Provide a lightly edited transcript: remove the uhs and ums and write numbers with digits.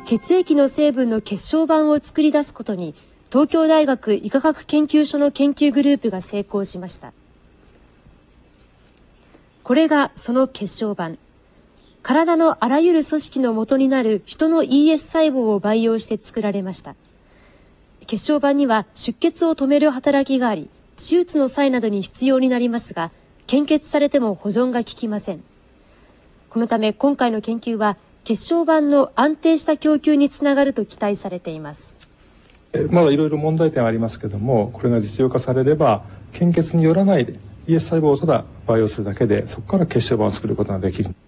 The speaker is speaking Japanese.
血液の成分の血小板を作り出すことに東京大学医科学研究所の研究グループが成功しました。これがその血小板。体のあらゆる組織の元になる人の ES 細胞を培養して作られました。血小板には出血を止める働きがあり、手術の際などに必要になりますが、献血されても保存が効きません。このため今回の研究は血小板の安定した供給につながると期待されています。 まだいろいろ問題点はありますけども、これが実用化されれば献血によらないで ES 細胞をただ培養するだけでそこから血小板を作ることができる。